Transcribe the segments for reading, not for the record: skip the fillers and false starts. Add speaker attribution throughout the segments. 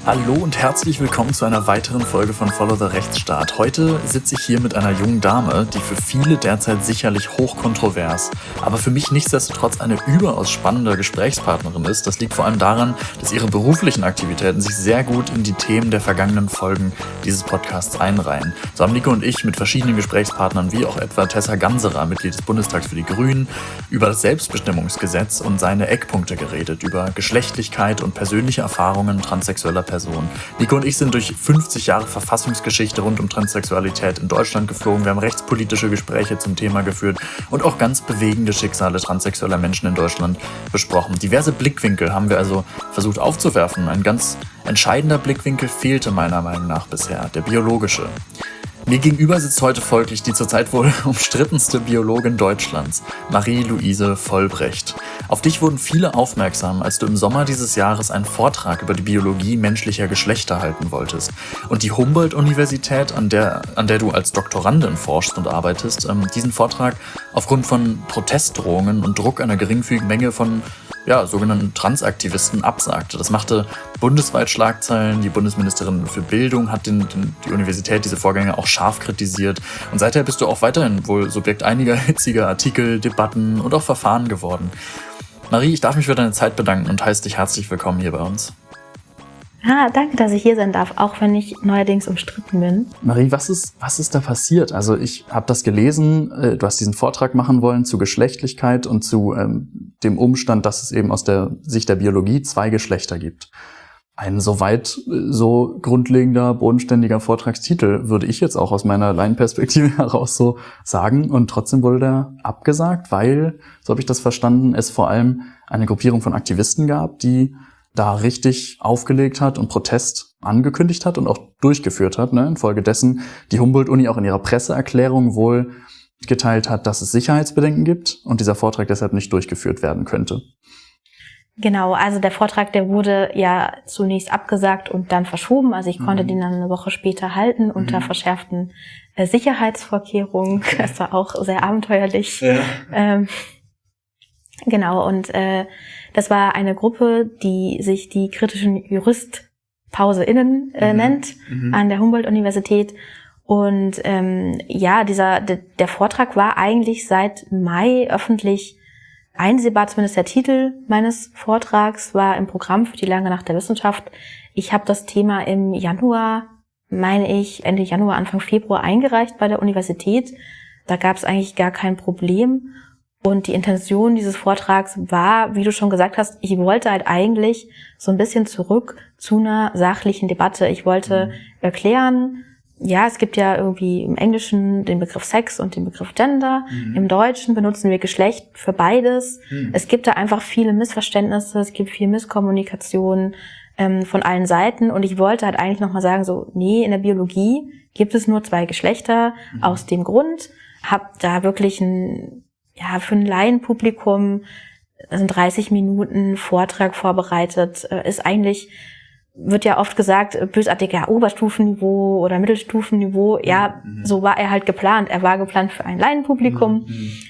Speaker 1: Hallo und herzlich willkommen zu einer weiteren Folge von Follow the Rechtsstaat. Heute sitze ich hier mit einer jungen Dame, die für viele derzeit sicherlich hochkontrovers, aber für mich nichtsdestotrotz eine überaus spannende Gesprächspartnerin ist. Das liegt vor allem daran, dass ihre beruflichen Aktivitäten sich sehr gut in die Themen der vergangenen Folgen dieses Podcasts einreihen. So haben Nico und ich mit verschiedenen Gesprächspartnern, wie auch etwa Tessa Ganserer, Mitglied des Bundestags für die Grünen, über das Selbstbestimmungsgesetz und seine Eckpunkte geredet, über Geschlechtlichkeit und persönliche Erfahrungen transsexueller Personen. Nico und ich sind durch 50 Jahre Verfassungsgeschichte rund um Transsexualität in Deutschland geflogen. Wir haben rechtspolitische Gespräche zum Thema geführt und auch ganz bewegende Schicksale transsexueller Menschen in Deutschland besprochen. Diverse Blickwinkel haben wir also versucht aufzuwerfen. Ein ganz entscheidender Blickwinkel fehlte meiner Meinung nach bisher, der biologische. Mir gegenüber sitzt heute folglich die zurzeit wohl umstrittenste Biologin Deutschlands, Marie-Luise Vollbrecht. Auf dich wurden viele aufmerksam, als du im Sommer dieses Jahres einen Vortrag über die Biologie menschlicher Geschlechter halten wolltest. Und die Humboldt-Universität, an der du als Doktorandin forschst und arbeitest, diesen Vortrag aufgrund von Protestdrohungen und Druck einer geringfügigen Menge von sogenannten Transaktivisten absagte. Das machte bundesweit Schlagzeilen. Die Bundesministerin für Bildung hat die Universität diese Vorgänge auch scharf kritisiert. Und seither bist du auch weiterhin wohl Subjekt einiger hitziger Artikel, Debatten und auch Verfahren geworden. Marie, ich darf mich für deine Zeit bedanken und heiße dich herzlich willkommen hier bei uns.
Speaker 2: Danke, dass ich hier sein darf, auch wenn ich neuerdings umstritten bin.
Speaker 1: Marie, was ist da passiert? Also ich habe das gelesen, du hast diesen Vortrag machen wollen zu Geschlechtlichkeit und zu dem Umstand, dass es eben aus der Sicht der Biologie zwei Geschlechter gibt. Ein soweit so grundlegender, bodenständiger Vortragstitel würde ich jetzt auch aus meiner Laienperspektive heraus so sagen. Und trotzdem wurde der abgesagt, weil, so habe ich das verstanden, es vor allem eine Gruppierung von Aktivisten gab, die da richtig aufgelegt hat und Protest angekündigt hat und auch durchgeführt hat. Infolgedessen die Humboldt-Uni auch in ihrer Presseerklärung wohl geteilt hat, dass es Sicherheitsbedenken gibt und dieser Vortrag deshalb nicht durchgeführt werden könnte.
Speaker 2: Genau, also der Vortrag, der wurde ja zunächst abgesagt und dann verschoben. Also ich konnte den dann eine Woche später halten unter verschärften Sicherheitsvorkehrungen. Das war auch sehr abenteuerlich. Ja. Genau, und das war eine Gruppe, die sich die kritischen JuristPauseInnen nennt an der Humboldt-Universität. Und der Vortrag war eigentlich seit Mai öffentlich einsehbar, zumindest der Titel meines Vortrags war im Programm für die lange Nacht der Wissenschaft. Ich habe das Thema im Januar, Ende Januar, Anfang Februar eingereicht bei der Universität. Da gab es eigentlich gar kein Problem. Und die Intention dieses Vortrags war, wie du schon gesagt hast, ich wollte halt eigentlich so ein bisschen zurück zu einer sachlichen Debatte. Ich wollte erklären, ja, es gibt ja irgendwie im Englischen den Begriff Sex und den Begriff Gender. Im Deutschen benutzen wir Geschlecht für beides. Es gibt da einfach viele Missverständnisse, es gibt viel Misskommunikation von allen Seiten. Und ich wollte halt eigentlich nochmal sagen, so, nee, in der Biologie gibt es nur zwei Geschlechter. Aus dem Grund, hab da wirklich für ein Laienpublikum einen 30 Minuten Vortrag vorbereitet. Wird ja oft gesagt, bösartig, Oberstufenniveau oder Mittelstufenniveau. Ja, so war er halt geplant. Er war geplant für ein Laienpublikum.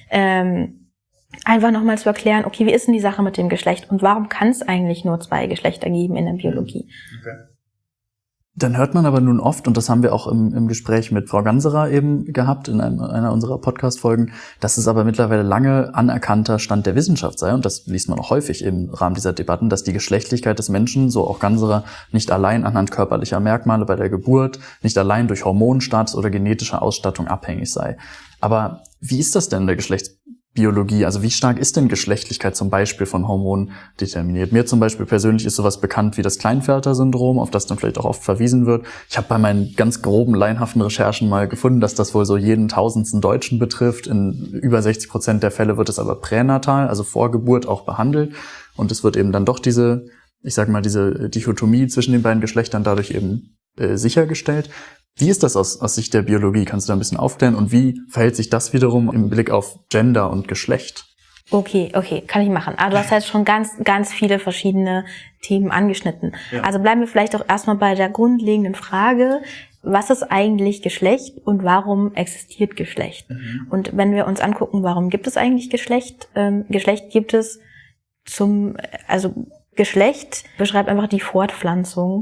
Speaker 2: Einfach nochmal zu erklären, okay, wie ist denn die Sache mit dem Geschlecht und warum kann es eigentlich nur zwei Geschlechter geben in der Biologie?
Speaker 1: Okay. Dann hört man aber nun oft, und das haben wir auch im Gespräch mit Frau Ganserer eben gehabt, in einer unserer Podcast-Folgen, dass es aber mittlerweile lange anerkannter Stand der Wissenschaft sei, und das liest man auch häufig im Rahmen dieser Debatten, dass die Geschlechtlichkeit des Menschen, so auch Ganserer, nicht allein anhand körperlicher Merkmale bei der Geburt, nicht allein durch Hormonstatus oder genetischer Ausstattung abhängig sei. Aber wie ist das denn in der Geschlechtsbiologie? Also wie stark ist denn Geschlechtlichkeit zum Beispiel von Hormonen determiniert? Mir zum Beispiel persönlich ist sowas bekannt wie das Klinefelter-Syndrom, auf das dann vielleicht auch oft verwiesen wird. Ich habe bei meinen ganz groben, laienhaften Recherchen mal gefunden, dass das wohl so jeden tausendsten Deutschen betrifft. In über 60% der Fälle wird es aber pränatal, also vor Geburt, auch behandelt. Und es wird eben dann doch diese Dichotomie zwischen den beiden Geschlechtern dadurch eben sichergestellt. Wie ist das aus Sicht der Biologie? Kannst du da ein bisschen aufklären? Und wie verhält sich das wiederum im Blick auf Gender und Geschlecht?
Speaker 2: Okay, kann ich machen. Aber du hast jetzt schon ganz, ganz viele verschiedene Themen angeschnitten. Ja. Also bleiben wir vielleicht auch erstmal bei der grundlegenden Frage, was ist eigentlich Geschlecht und warum existiert Geschlecht? Und wenn wir uns angucken, warum gibt es eigentlich Geschlecht? Geschlecht gibt es Geschlecht beschreibt einfach die Fortpflanzung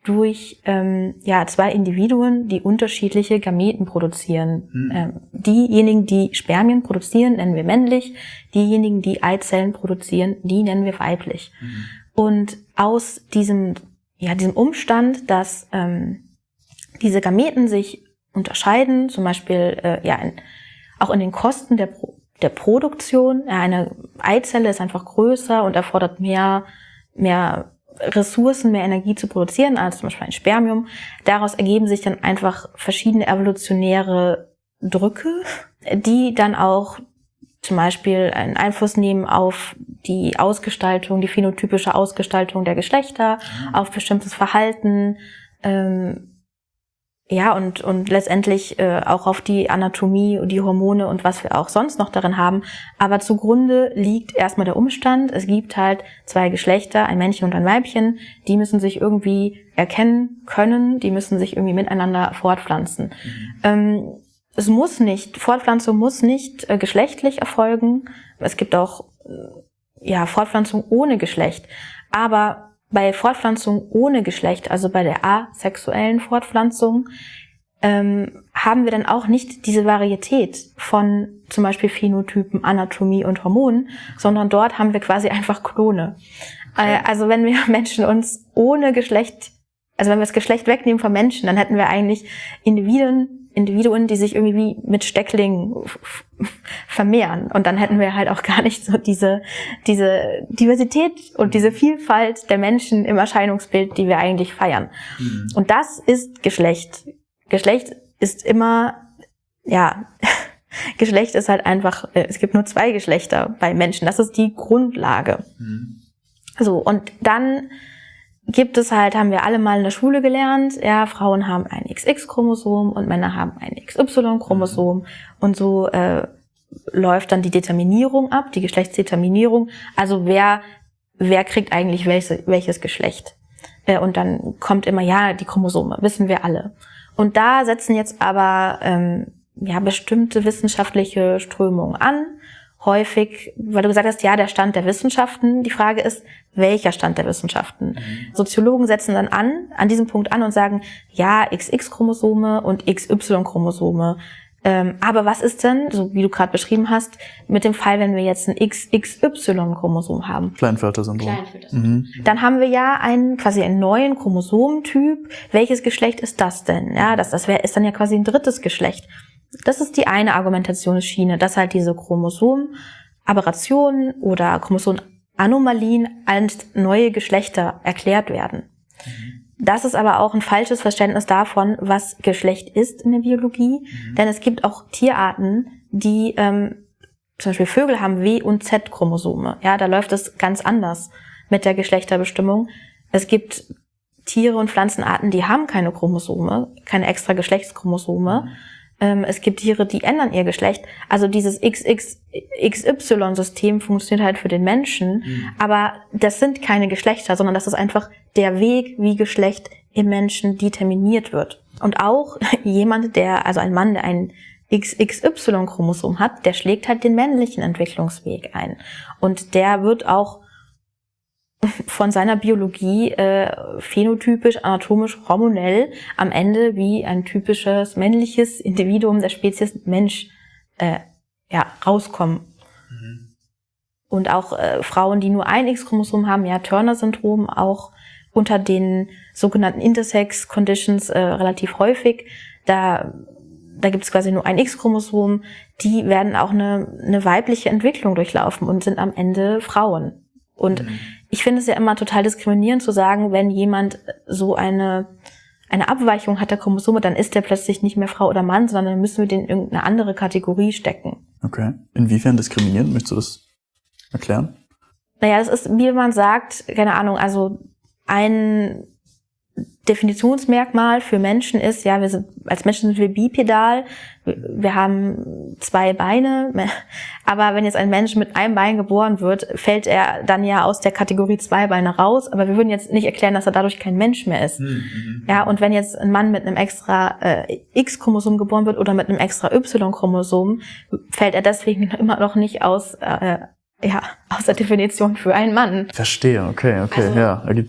Speaker 2: durch zwei Individuen, die unterschiedliche Gameten produzieren. Diejenigen, die Spermien produzieren, nennen wir männlich. Diejenigen, die Eizellen produzieren, die nennen wir weiblich. Und aus diesem Umstand, dass diese Gameten sich unterscheiden, zum Beispiel auch in den Kosten der Produktion. Eine Eizelle ist einfach größer und erfordert mehr Ressourcen, mehr Energie zu produzieren als zum Beispiel ein Spermium. Daraus ergeben sich dann einfach verschiedene evolutionäre Drücke, die dann auch zum Beispiel einen Einfluss nehmen auf die Ausgestaltung, die phänotypische Ausgestaltung der Geschlechter, auf bestimmtes Verhalten, und letztendlich auch auf die Anatomie und die Hormone und was wir auch sonst noch darin haben. Aber zugrunde liegt erstmal der Umstand, es gibt halt zwei Geschlechter, ein Männchen und ein Weibchen, die müssen sich irgendwie erkennen können, die müssen sich irgendwie miteinander fortpflanzen. Fortpflanzung muss nicht geschlechtlich erfolgen. Es gibt auch Fortpflanzung ohne Geschlecht. Aber bei Fortpflanzung ohne Geschlecht, also bei der asexuellen Fortpflanzung, haben wir dann auch nicht diese Varietät von zum Beispiel Phänotypen, Anatomie und Hormonen, sondern dort haben wir quasi einfach Klone. Okay. Also wenn wir Menschen uns ohne Geschlecht, also wenn wir das Geschlecht wegnehmen von Menschen, dann hätten wir eigentlich Individuen, die sich irgendwie mit Stecklingen vermehren. Und dann hätten wir halt auch gar nicht so diese Diversität und diese Vielfalt der Menschen im Erscheinungsbild, die wir eigentlich feiern. Und das ist Geschlecht. Geschlecht ist immer, Geschlecht ist halt einfach, es gibt nur zwei Geschlechter bei Menschen. Das ist die Grundlage. So, und dann haben wir alle mal in der Schule gelernt, Frauen haben ein XX-Chromosom und Männer haben ein XY-Chromosom und so läuft dann die Determinierung ab, die Geschlechtsdeterminierung, also wer kriegt eigentlich welches Geschlecht. Und dann kommt immer, die Chromosome, wissen wir alle. Und da setzen jetzt aber bestimmte wissenschaftliche Strömungen an, häufig, weil du gesagt hast, der Stand der Wissenschaften. Die Frage ist, welcher Stand der Wissenschaften? Soziologen setzen dann an diesem Punkt an und sagen, XX-Chromosome und XY-Chromosome. Aber was ist denn, so wie du gerade beschrieben hast, mit dem Fall, wenn wir jetzt ein XXY-Chromosom haben?
Speaker 1: Klinefelter-Syndrom.
Speaker 2: Dann haben wir quasi einen neuen Chromosomentyp. Welches Geschlecht ist das denn? Das ist dann ja quasi ein drittes Geschlecht. Das ist die eine Argumentationsschiene, dass halt diese Chromosomaberrationen oder Chromosomenanomalien als neue Geschlechter erklärt werden. Das ist aber auch ein falsches Verständnis davon, was Geschlecht ist in der Biologie. Denn es gibt auch Tierarten, die, zum Beispiel Vögel haben W- und Z-Chromosome. Da läuft es ganz anders mit der Geschlechterbestimmung. Es gibt Tiere und Pflanzenarten, die haben keine Chromosome, keine extra Geschlechtschromosome. Es gibt Tiere, die ändern ihr Geschlecht. Also dieses XY-System funktioniert halt für den Menschen, aber das sind keine Geschlechter, sondern das ist einfach der Weg, wie Geschlecht im Menschen determiniert wird. Und auch ein Mann, der ein XXY-Chromosom hat, der schlägt halt den männlichen Entwicklungsweg ein. Und der wird auch von seiner Biologie phänotypisch, anatomisch, hormonell am Ende wie ein typisches männliches Individuum der Spezies Mensch rauskommen. Und auch Frauen, die nur ein X-Chromosom haben, Turner-Syndrom, auch unter den sogenannten Intersex-Conditions relativ häufig. Da gibt es quasi nur ein X-Chromosom. Die werden auch eine weibliche Entwicklung durchlaufen und sind am Ende Frauen. Und ich finde es ja immer total diskriminierend zu sagen, wenn jemand so eine Abweichung hat der Chromosome, dann ist der plötzlich nicht mehr Frau oder Mann, sondern dann müssen wir den in irgendeine andere Kategorie stecken.
Speaker 1: Okay. Inwiefern diskriminierend? Möchtest du das erklären?
Speaker 2: Das ist, wie man sagt, keine Ahnung, also ein Definitionsmerkmal für Menschen ist, als Menschen sind wir bipedal, wir haben zwei Beine, aber wenn jetzt ein Mensch mit einem Bein geboren wird, fällt er dann aus der Kategorie zwei Beine raus, aber wir würden jetzt nicht erklären, dass er dadurch kein Mensch mehr ist. Und wenn jetzt ein Mann mit einem extra X-Chromosom geboren wird oder mit einem extra Y-Chromosom, fällt er deswegen immer noch nicht aus der Definition für einen Mann.
Speaker 1: Verstehe, okay, ergibt Sinn.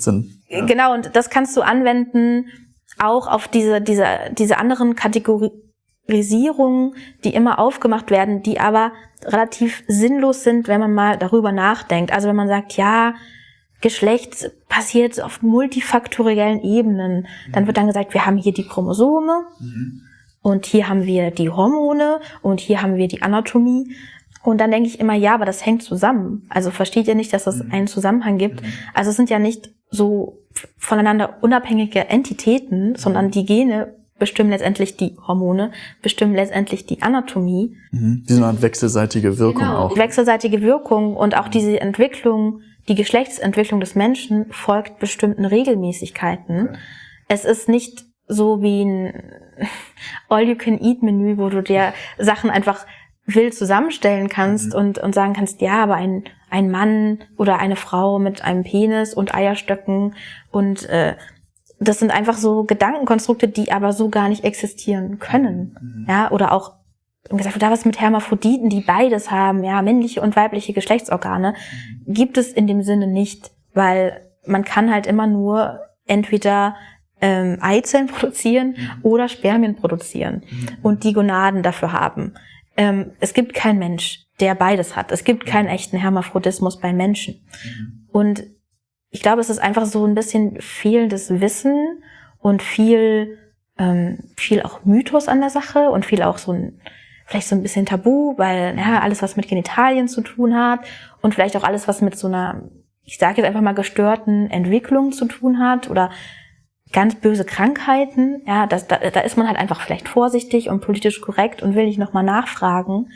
Speaker 2: Genau, und das kannst du anwenden auch auf diese anderen Kategorisierungen, die immer aufgemacht werden, die aber relativ sinnlos sind, wenn man mal darüber nachdenkt. Also wenn man sagt, ja, Geschlecht passiert auf multifaktoriellen Ebenen, dann wird dann gesagt, wir haben hier die Chromosome und hier haben wir die Hormone und hier haben wir die Anatomie. Und dann denke ich immer, ja, aber das hängt zusammen. Also versteht ihr nicht, dass es einen Zusammenhang gibt? Also es sind ja nicht so voneinander unabhängige Entitäten, sondern die Gene bestimmen letztendlich die Hormone, bestimmen letztendlich die Anatomie.
Speaker 1: Wie so eine wechselseitige Wirkung auch.
Speaker 2: Die wechselseitige Wirkung und auch diese Entwicklung, die Geschlechtsentwicklung des Menschen folgt bestimmten Regelmäßigkeiten. Okay. Es ist nicht so wie ein All-You-Can-Eat-Menü, wo du dir Sachen einfach wild zusammenstellen kannst und sagen kannst, ja, aber ein Mann oder eine Frau mit einem Penis und Eierstöcken und das sind einfach so Gedankenkonstrukte, die aber so gar nicht existieren können. Ja, oder auch gesagt, da was mit Hermaphroditen, die beides haben, ja, männliche und weibliche Geschlechtsorgane, gibt es in dem Sinne nicht, weil man kann halt immer nur entweder Eizellen produzieren oder Spermien produzieren und die Gonaden dafür haben. Es gibt keinen Mensch, der beides hat. Es gibt keinen echten Hermaphrodismus bei Menschen. Und ich glaube, es ist einfach so ein bisschen fehlendes Wissen und viel auch Mythos an der Sache und viel auch vielleicht so ein bisschen Tabu, weil ja, alles, was mit Genitalien zu tun hat und vielleicht auch alles, was mit so einer, ich sage jetzt einfach mal, gestörten Entwicklung zu tun hat oder ganz böse Krankheiten, ja, da ist man halt einfach vielleicht vorsichtig und politisch korrekt und will nicht nochmal nachfragen.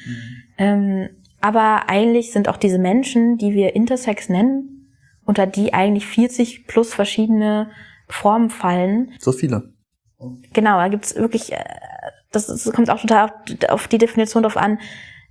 Speaker 2: Aber eigentlich sind auch diese Menschen, die wir Intersex nennen, unter die eigentlich 40 plus verschiedene Formen fallen.
Speaker 1: So viele.
Speaker 2: Genau, da gibt's wirklich, das kommt auch total auf die Definition drauf an.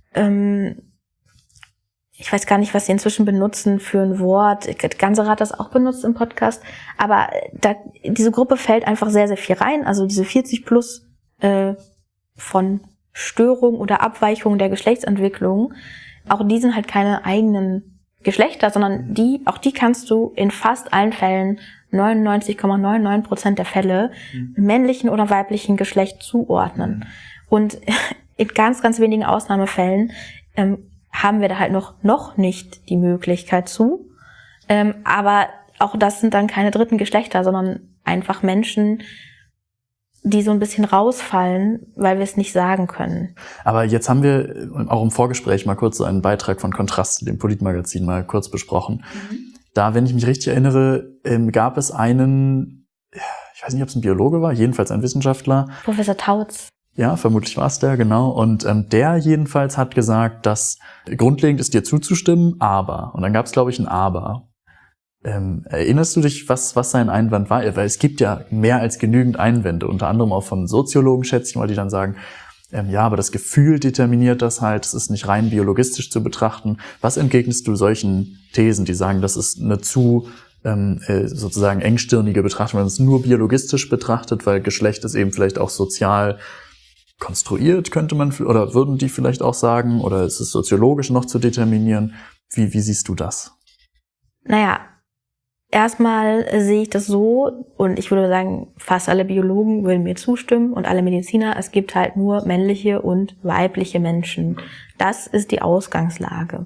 Speaker 2: Ich weiß gar nicht, was sie inzwischen benutzen für ein Wort. Ganserer hat das auch benutzt im Podcast. Aber diese Gruppe fällt einfach sehr, sehr viel rein. Also diese 40 plus von Störung oder Abweichung der Geschlechtsentwicklung. Auch die sind halt keine eigenen Geschlechter, sondern die kannst du in fast allen Fällen, 99,99% der Fälle, männlichen oder weiblichen Geschlecht zuordnen. Und in ganz, ganz wenigen Ausnahmefällen haben wir da halt noch nicht die Möglichkeit zu. Aber auch das sind dann keine dritten Geschlechter, sondern einfach Menschen, die so ein bisschen rausfallen, weil wir es nicht sagen können.
Speaker 1: Aber jetzt haben wir auch im Vorgespräch mal kurz so einen Beitrag von Kontrast, dem Politmagazin, mal kurz besprochen. Da, wenn ich mich richtig erinnere, gab es einen, ich weiß nicht, ob es ein Biologe war, jedenfalls ein Wissenschaftler.
Speaker 2: Professor Tautz.
Speaker 1: Ja, vermutlich war es der, genau. Und der jedenfalls hat gesagt, dass grundlegend ist dir zuzustimmen, aber. Und dann gab es, glaube ich, ein Aber. Erinnerst du dich, was sein Einwand war? Weil es gibt ja mehr als genügend Einwände, unter anderem auch von Soziologen, schätze ich mal, die dann sagen, ja, aber das Gefühl determiniert das halt, es ist nicht rein biologistisch zu betrachten. Was entgegnest du solchen Thesen, die sagen, das ist eine zu sozusagen engstirnige Betrachtung, wenn man es nur biologistisch betrachtet, weil Geschlecht ist eben vielleicht auch sozial konstruiert, könnte man, oder würden die vielleicht auch sagen, oder ist es soziologisch noch zu determinieren? Wie siehst du das?
Speaker 2: Naja, erstmal sehe ich das so, und ich würde sagen, fast alle Biologen würden mir zustimmen und alle Mediziner, es gibt halt nur männliche und weibliche Menschen. Das ist die Ausgangslage.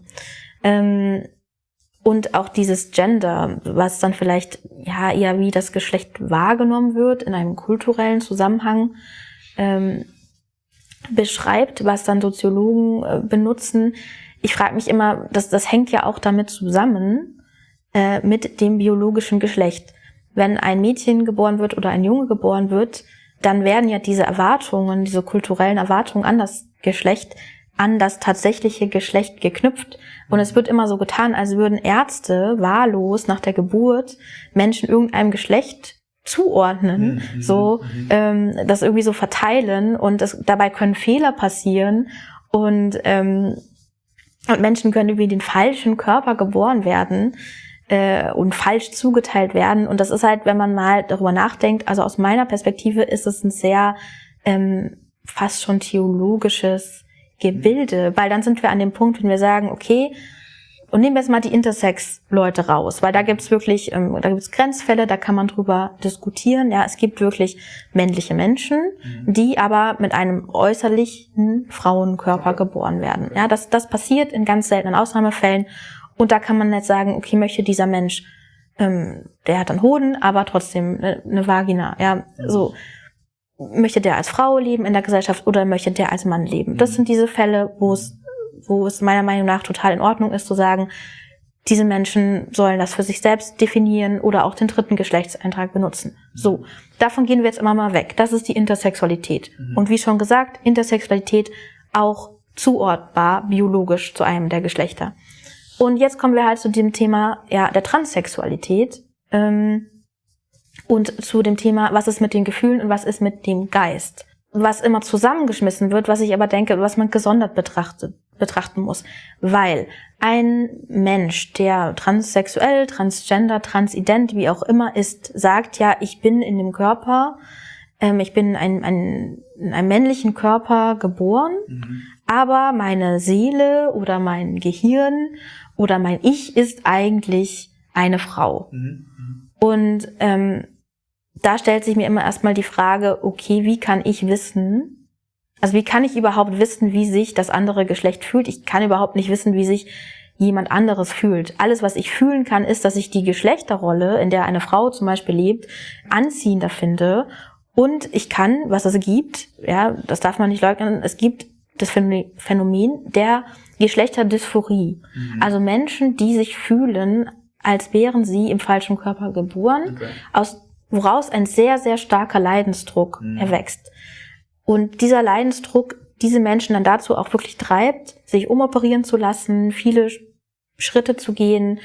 Speaker 2: Und auch dieses Gender, was dann vielleicht ja eher wie das Geschlecht wahrgenommen wird in einem kulturellen Zusammenhang, beschreibt, was dann Soziologen benutzen. Ich frage mich immer, das hängt ja auch damit zusammen, mit dem biologischen Geschlecht. Wenn ein Mädchen geboren wird oder ein Junge geboren wird, dann werden ja diese Erwartungen, diese kulturellen Erwartungen an das Geschlecht, an das tatsächliche Geschlecht geknüpft. Und es wird immer so getan, als würden Ärzte wahllos nach der Geburt Menschen irgendeinem Geschlecht zuordnen, das irgendwie so verteilen, und dabei können Fehler passieren und Menschen können irgendwie den falschen Körper geboren werden und falsch zugeteilt werden. Und das ist halt, wenn man mal darüber nachdenkt, also aus meiner Perspektive ist es ein sehr fast schon theologisches Gebilde, weil dann sind wir an dem Punkt, wenn wir sagen, okay, und nehmen wir jetzt mal die Intersex-Leute raus, weil da gibt's wirklich, da gibt's Grenzfälle, da kann man drüber diskutieren. Ja, es gibt wirklich männliche Menschen, die aber mit einem äußerlichen Frauenkörper geboren werden. Ja, das passiert in ganz seltenen Ausnahmefällen. Und da kann man jetzt sagen, okay, möchte dieser Mensch, der hat einen Hoden, aber trotzdem eine Vagina. Ja, so. Möchte der als Frau leben in der Gesellschaft oder möchte der als Mann leben? Das sind diese Fälle, wo es meiner Meinung nach total in Ordnung ist, zu sagen, diese Menschen sollen das für sich selbst definieren oder auch den dritten Geschlechtseintrag benutzen. So, davon gehen wir jetzt immer mal weg. Das ist die Intersexualität. Und wie schon gesagt, Intersexualität auch zuordbar biologisch zu einem der Geschlechter. Und jetzt kommen wir halt zu dem Thema der Transsexualität und zu dem Thema, was ist mit den Gefühlen und was ist mit dem Geist. Was immer zusammengeschmissen wird, was ich aber denke, was man gesondert betrachten muss. Weil ein Mensch, der transsexuell, transgender, transident, wie auch immer ist, sagt ja, ich bin in dem Körper, ich bin in einem männlichen Körper geboren, aber meine Seele oder mein Gehirn oder mein Ich ist eigentlich eine Frau. Und da stellt sich mir immer erstmal die Frage, okay, wie kann ich wissen, also wie kann ich überhaupt wissen, wie sich das andere Geschlecht fühlt? Ich kann überhaupt nicht wissen, wie sich jemand anderes fühlt. Alles, was ich fühlen kann, ist, dass ich die Geschlechterrolle, in der eine Frau zum Beispiel lebt, anziehender finde. Und ich kann, was es gibt, ja, das darf man nicht leugnen, es gibt das Phänomen der Geschlechterdysforie. Also Menschen, die sich fühlen, als wären sie im falschen Körper geboren, woraus ein sehr, sehr starker Leidensdruck erwächst. Und dieser Leidensdruck diese Menschen dann dazu auch wirklich treibt, sich umoperieren zu lassen, viele Schritte zu gehen,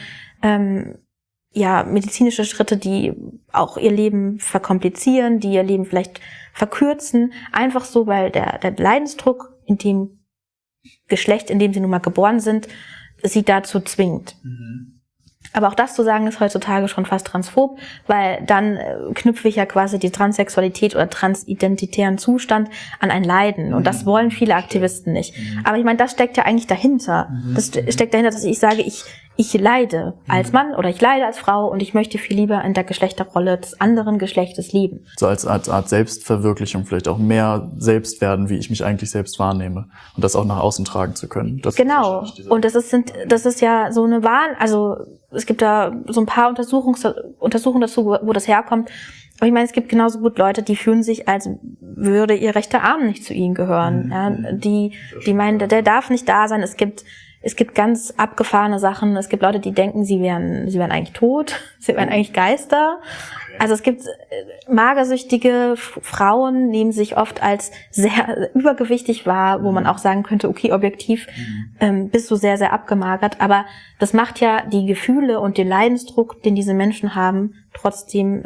Speaker 2: medizinische Schritte, die auch ihr Leben verkomplizieren, die ihr Leben vielleicht verkürzen, einfach so, weil der Leidensdruck in dem Geschlecht, in dem sie nun mal geboren sind, sie dazu zwingt. Aber auch das zu sagen, ist heutzutage schon fast transphob, weil dann knüpfe ich ja quasi die Transsexualität oder transidentitären Zustand an ein Leiden. Und das wollen viele Aktivisten nicht. Aber ich meine, das steckt ja eigentlich dahinter. Das steckt dahinter, dass ich sage, ich leide als Mann oder ich leide als Frau und ich möchte viel lieber in der Geschlechterrolle des anderen Geschlechtes leben.
Speaker 1: So als Art Selbstverwirklichung, vielleicht auch mehr selbst werden, wie ich mich eigentlich selbst wahrnehme und das auch nach außen tragen zu können. Das
Speaker 2: genau. Und das ist ja so eine also es gibt da so ein paar Untersuchungen dazu, wo das herkommt. Aber ich meine, es gibt genauso gut Leute, die fühlen sich, als würde ihr rechter Arm nicht zu ihnen gehören. Ja, die meinen, der darf nicht da sein. Es gibt ganz abgefahrene Sachen. Es gibt Leute, die denken, sie wären eigentlich tot. Sie wären eigentlich Geister. Also es gibt magersüchtige Frauen, nehmen sich oft als sehr übergewichtig wahr, wo man auch sagen könnte, okay, objektiv bist du sehr, sehr abgemagert. Aber das macht ja die Gefühle und den Leidensdruck, den diese Menschen haben, trotzdem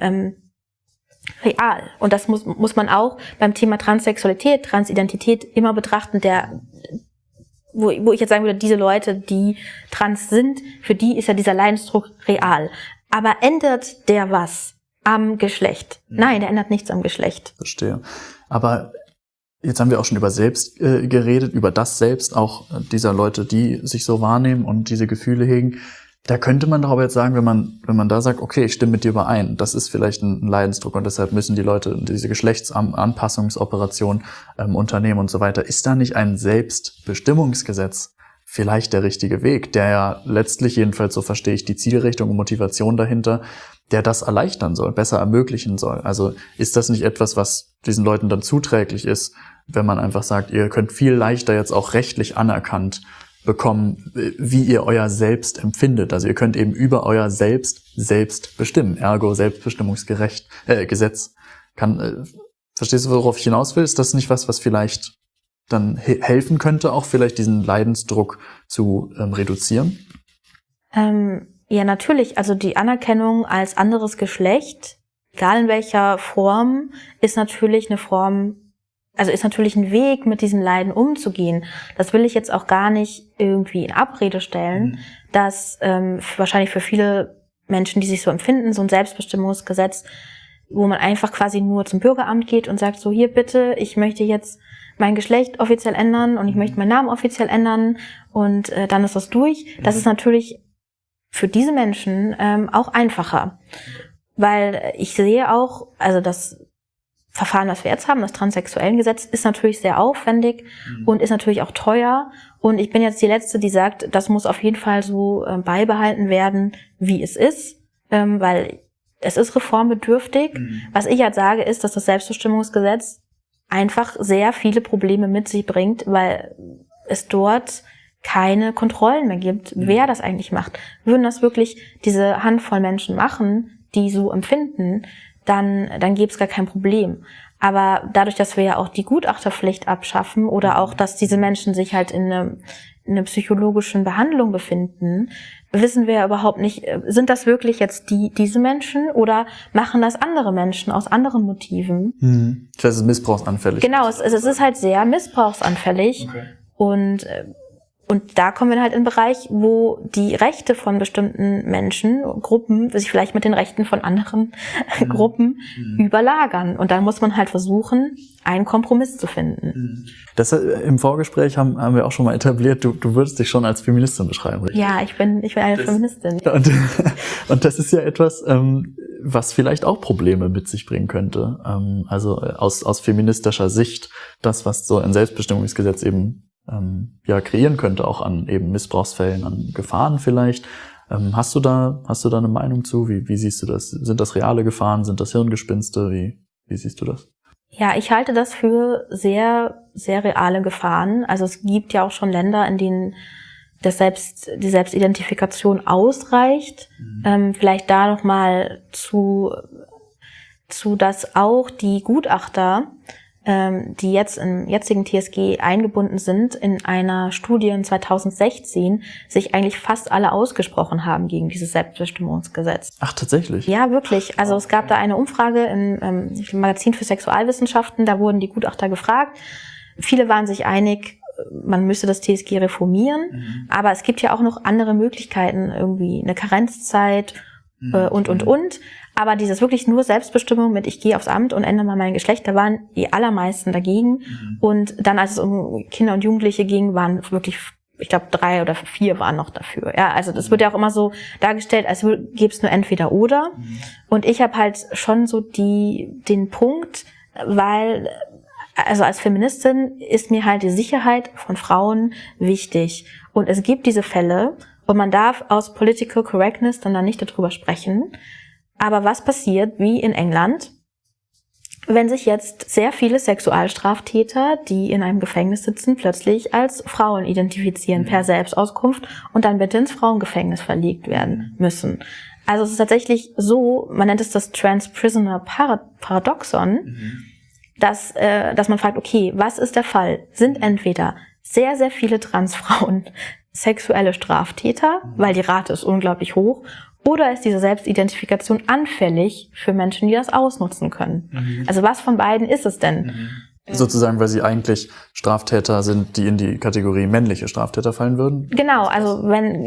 Speaker 2: real. Und das muss man auch beim Thema Transsexualität, Transidentität immer betrachten, wo ich jetzt sagen würde, diese Leute, die trans sind, für die ist ja dieser Leidensdruck real. Aber ändert der was am Geschlecht? Nein, der ändert nichts am Geschlecht.
Speaker 1: Verstehe. Aber jetzt haben wir auch schon über Selbst geredet, über das Selbst auch dieser Leute, die sich so wahrnehmen und diese Gefühle hegen. Da könnte man doch aber jetzt sagen, wenn man da sagt, okay, ich stimme mit dir überein, das ist vielleicht ein Leidensdruck und deshalb müssen die Leute diese Geschlechtsanpassungsoperation unternehmen und so weiter. Ist da nicht ein Selbstbestimmungsgesetz vielleicht der richtige Weg, der ja letztlich, jedenfalls so verstehe ich die Zielrichtung und Motivation dahinter, der das erleichtern soll, besser ermöglichen soll? Also ist das nicht etwas, was diesen Leuten dann zuträglich ist, wenn man einfach sagt, ihr könnt viel leichter jetzt auch rechtlich anerkannt bekommen, wie ihr euer Selbst empfindet. Also ihr könnt eben über euer Selbst bestimmen, ergo Selbstbestimmungsgesetz. Verstehst du, worauf ich hinaus will? Ist das nicht was vielleicht dann helfen könnte, auch vielleicht diesen Leidensdruck zu reduzieren?
Speaker 2: Ja, natürlich. Also die Anerkennung als anderes Geschlecht, egal in welcher Form, ist natürlich eine Form, also ist natürlich ein Weg, mit diesem Leiden umzugehen. Das will ich jetzt auch gar nicht irgendwie in Abrede stellen, dass wahrscheinlich für viele Menschen, die sich so empfinden, so ein Selbstbestimmungsgesetz, wo man einfach quasi nur zum Bürgeramt geht und sagt, so hier bitte, ich möchte jetzt mein Geschlecht offiziell ändern und ich möchte meinen Namen offiziell ändern und dann ist das durch. Das ist natürlich für diese Menschen auch einfacher. Weil ich sehe auch, also das Verfahren, das wir jetzt haben, das Transsexuellengesetz, ist natürlich sehr aufwendig und ist natürlich auch teuer. Und ich bin jetzt die Letzte, die sagt, das muss auf jeden Fall so beibehalten werden, wie es ist, weil es ist reformbedürftig. Was ich halt sage, ist, dass das Selbstbestimmungsgesetz einfach sehr viele Probleme mit sich bringt, weil es dort keine Kontrollen mehr gibt, wer das eigentlich macht. Würden das wirklich diese Handvoll Menschen machen, die so empfinden, dann gäbe es gar kein Problem. Aber dadurch, dass wir ja auch die Gutachterpflicht abschaffen oder auch, dass diese Menschen sich halt in einer psychologischen Behandlung befinden, wissen wir ja überhaupt nicht, sind das wirklich jetzt diese Menschen oder machen das andere Menschen aus anderen Motiven?
Speaker 1: Das heißt, es ist missbrauchsanfällig.
Speaker 2: Genau, es ist halt sehr missbrauchsanfällig. Okay. Und da kommen wir halt in einen Bereich, wo die Rechte von bestimmten Menschen, Gruppen, sich vielleicht mit den Rechten von anderen Gruppen überlagern. Und dann muss man halt versuchen, einen Kompromiss zu finden.
Speaker 1: Das im Vorgespräch haben wir auch schon mal etabliert, du würdest dich schon als Feministin beschreiben, richtig?
Speaker 2: Ja, ich bin eine Feministin.
Speaker 1: Und das ist ja etwas, was vielleicht auch Probleme mit sich bringen könnte. Also aus feministischer Sicht, das, was so ein Selbstbestimmungsgesetz eben kreieren könnte, auch an eben Missbrauchsfällen, an Gefahren vielleicht. Hast du da eine Meinung zu? Wie siehst du das? Sind das reale Gefahren? Sind das Hirngespinste? Wie siehst du das?
Speaker 2: Ja, ich halte das für sehr, sehr reale Gefahren. Also es gibt ja auch schon Länder, in denen die Selbstidentifikation ausreicht. Vielleicht da nochmal zu, dass auch die Gutachter, die jetzt im jetzigen TSG eingebunden sind, in einer Studie in 2016 sich eigentlich fast alle ausgesprochen haben gegen dieses Selbstbestimmungsgesetz.
Speaker 1: Ach, tatsächlich?
Speaker 2: Ja, wirklich. Also es gab da eine Umfrage im Magazin für Sexualwissenschaften, da wurden die Gutachter gefragt. Viele waren sich einig, man müsste das TSG reformieren, aber es gibt ja auch noch andere Möglichkeiten, irgendwie eine Karenzzeit und. Aber dieses wirklich nur Selbstbestimmung mit ich gehe aufs Amt und ändere mal mein Geschlecht, da waren die allermeisten dagegen. Und dann, als es um Kinder und Jugendliche ging, waren wirklich, ich glaube, 3 oder 4 waren noch dafür. Ja, also das wird ja auch immer so dargestellt, als gäbe es nur entweder oder. Und ich habe halt schon so den Punkt, weil, also als Feministin ist mir halt die Sicherheit von Frauen wichtig. Und es gibt diese Fälle und man darf aus Political Correctness dann nicht darüber sprechen. Aber was passiert, wie in England, wenn sich jetzt sehr viele Sexualstraftäter, die in einem Gefängnis sitzen, plötzlich als Frauen identifizieren per Selbstauskunft und dann bitte ins Frauengefängnis verlegt werden müssen? Also es ist tatsächlich so, man nennt es das Trans-Prisoner Paradoxon, dass man fragt, okay, was ist der Fall? Sind entweder sehr, sehr viele Transfrauen sexuelle Straftäter, weil die Rate ist unglaublich hoch, oder ist diese Selbstidentifikation anfällig für Menschen, die das ausnutzen können? Also was von beiden ist es denn?
Speaker 1: Sozusagen, weil sie eigentlich Straftäter sind, die in die Kategorie männliche Straftäter fallen würden?
Speaker 2: Genau, also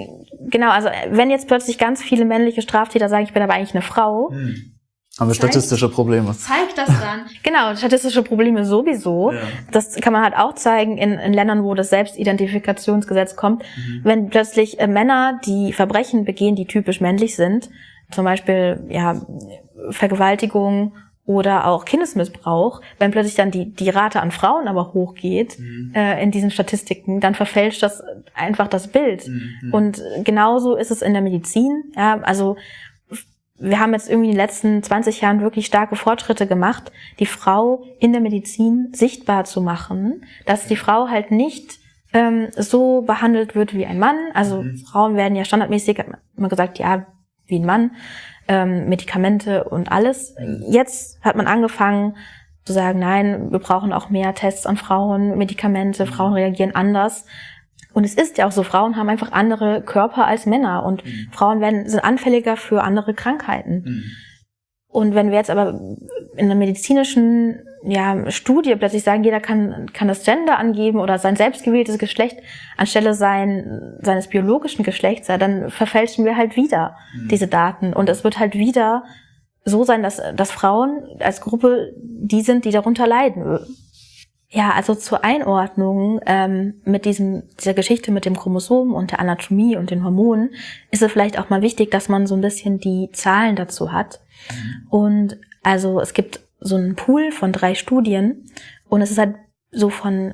Speaker 2: wenn jetzt plötzlich ganz viele männliche Straftäter sagen, ich bin aber eigentlich eine Frau,
Speaker 1: haben wir statistische Probleme.
Speaker 2: Zeigt das dann? Genau, statistische Probleme sowieso. Ja. Das kann man halt auch zeigen in Ländern, wo das Selbstidentifikationsgesetz kommt. Wenn plötzlich Männer, die Verbrechen begehen, die typisch männlich sind, zum Beispiel Vergewaltigung oder auch Kindesmissbrauch, wenn plötzlich dann die Rate an Frauen aber hochgeht in diesen Statistiken, dann verfälscht das einfach das Bild. Und genauso ist es in der Medizin. Ja, also wir haben jetzt irgendwie in den letzten 20 Jahren wirklich starke Fortschritte gemacht, die Frau in der Medizin sichtbar zu machen, dass die Frau halt nicht so behandelt wird wie ein Mann. Also Frauen werden ja standardmäßig, hat man immer gesagt, ja, wie ein Mann, Medikamente und alles. Jetzt hat man angefangen zu sagen, nein, wir brauchen auch mehr Tests an Frauen, Medikamente, Frauen reagieren anders. Und es ist ja auch so, Frauen haben einfach andere Körper als Männer und Frauen sind anfälliger für andere Krankheiten. Und wenn wir jetzt aber in einer medizinischen Studie plötzlich sagen, jeder kann das Gender angeben oder sein selbstgewähltes Geschlecht anstelle seines biologischen Geschlechts, dann verfälschen wir halt wieder diese Daten. Und es wird halt wieder so sein, dass Frauen als Gruppe die sind, die darunter leiden. Ja, also zur Einordnung mit dieser Geschichte mit dem Chromosom und der Anatomie und den Hormonen ist es vielleicht auch mal wichtig, dass man so ein bisschen die Zahlen dazu hat. Und also es gibt so einen Pool von 3 Studien und es ist halt so von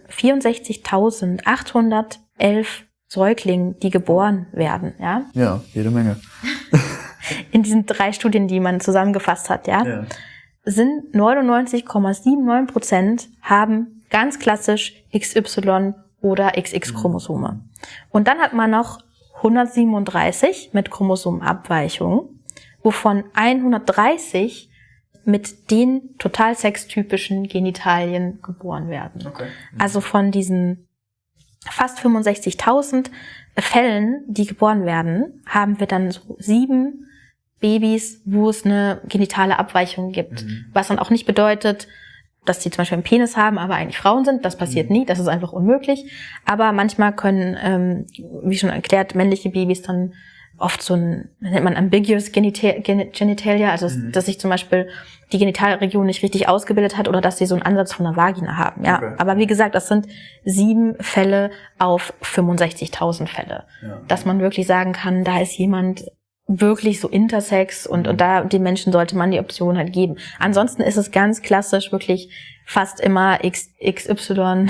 Speaker 2: 64.811 Säuglingen, die geboren werden, ja.
Speaker 1: Ja, jede Menge.
Speaker 2: In diesen 3 Studien, die man zusammengefasst hat, ja. Sind 99,79% haben ganz klassisch XY oder XX-Chromosome. Und dann hat man noch 137 mit Chromosomenabweichungen, wovon 130 mit den total sextypischen Genitalien geboren werden. Okay. Also von diesen fast 65.000 Fällen, die geboren werden, haben wir dann so 7 Babys, wo es eine genitale Abweichung gibt. Was dann auch nicht bedeutet, dass die zum Beispiel einen Penis haben, aber eigentlich Frauen sind. Das passiert nie, das ist einfach unmöglich. Aber manchmal können, wie schon erklärt, männliche Babys dann oft so ein, nennt man ambiguous Genitalia, also dass sich zum Beispiel die Genitalregion nicht richtig ausgebildet hat oder dass sie so einen Ansatz von einer Vagina haben. Ja, okay. Aber wie gesagt, das sind 7 Fälle auf 65.000 Fälle. Ja. Dass man wirklich sagen kann, da ist jemand wirklich so intersex und da den Menschen sollte man die Option halt geben. Ansonsten ist es ganz klassisch wirklich fast immer XY,